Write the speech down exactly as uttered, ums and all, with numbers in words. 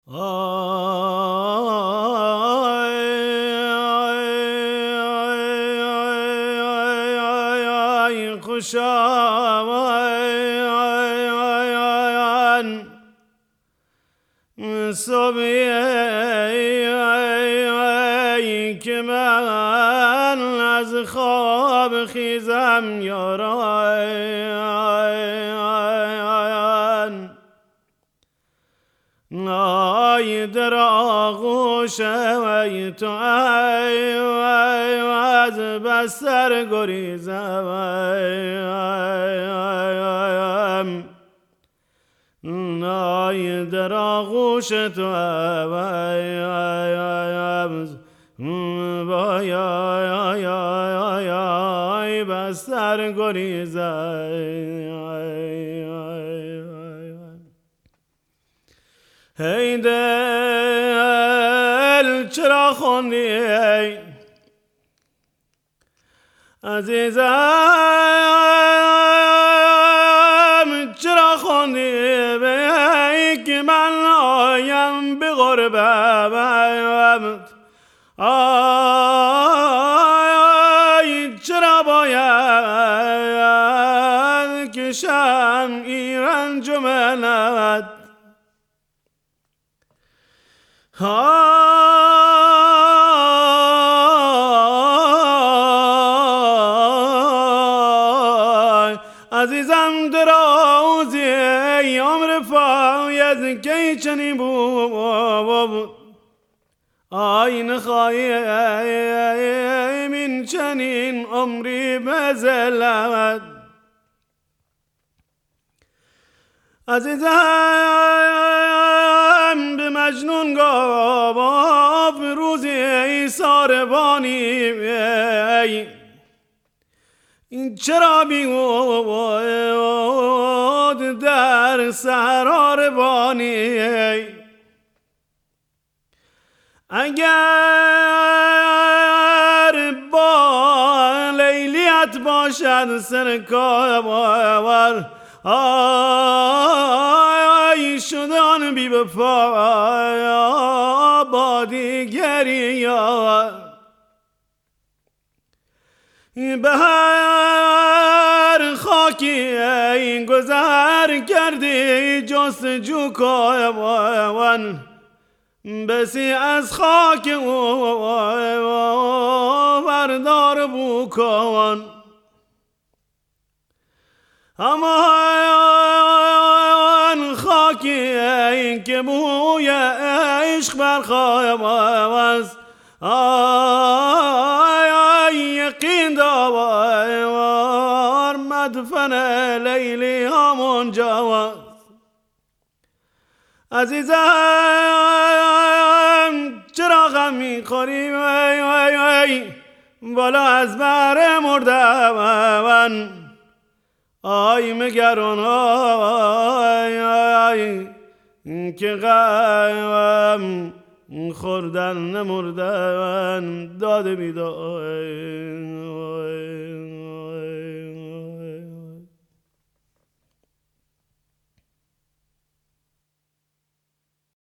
آی خوشم صبحی که من از خواب خیزم یاران آی در آغوش ای تو ای از بستر گریزم آی در آغوش تو ای بستر گریزم ای دل چرا خوندی ای عزیزم چرا خوندی ای که من آیم به غربت آی چرا باید کشم این رنج و محنت آی عزیزم درازی ای عمر فاید که چنین بود آی نخواهی من چنین عمری بزلت عزیزم به مجنون گفت روزی ای ساربانی این چرا بیود در صحرا روانی اگر با لیلیت باشد سرکار آی شدان بی وفا با دیگری به هر خاکی این گذر کردی جستجو کن بسی از خاک او بردار بو کن همان خاکی این که بوی عشق برخواهم از آی یقین دار مدفن لیلی همون جواز عزیزم چرا غم میخوری بالا از بر مرده من آی مگران آی آی که غم خوردن نمردن داده بیدای